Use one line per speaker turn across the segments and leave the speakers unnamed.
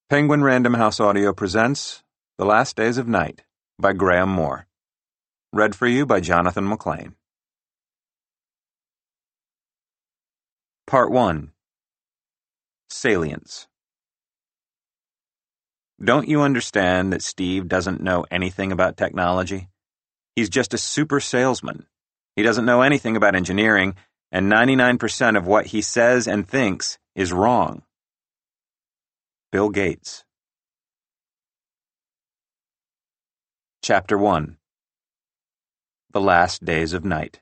Penguin Random House Audio presents The Last Days of Night by Graham Moore. Read for you by Jonathan McLean. Part 1. Salience. Don't you understand that Steve doesn't know anything about technology? He's just a super salesman. He doesn't know anything about engineering, and 99% of what he says and thinks is wrong. Bill Gates. Chapter 1. The Last Days of Night.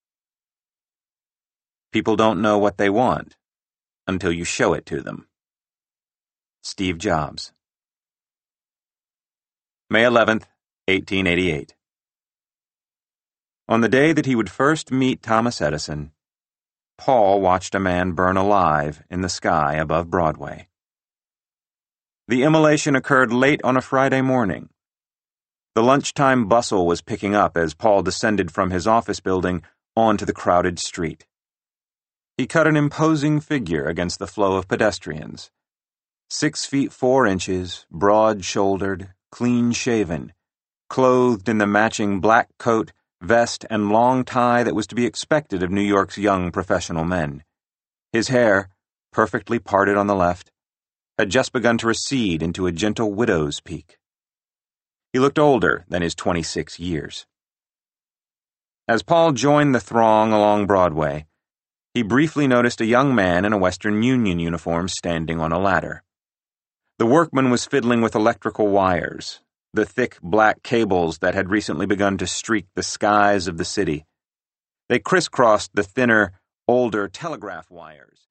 People don't know what they want until you show it to them. Steve Jobs. May 11th, 1888. On the day that he would first meet Thomas Edison, Paul watched a man burn alive in the sky above Broadway. The immolation occurred late on a Friday morning. The lunchtime bustle was picking up as Paul descended from his office building onto the crowded street. He cut an imposing figure against the flow of pedestrians. 6 feet 4 inches, broad-shouldered, clean-shaven, clothed in the matching black coat, vest, and long tie that was to be expected of New York's young professional men. His hair, perfectly parted on the left, had just begun to recede into a gentle widow's peak. He looked older than his 26 years. As Paul joined the throng along Broadway, he briefly noticed a young man in a Western Union uniform standing on a ladder. The workman was fiddling with electrical wires, the thick black cables that had recently begun to streak the skies of the city. They crisscrossed the thinner, older telegraph wires,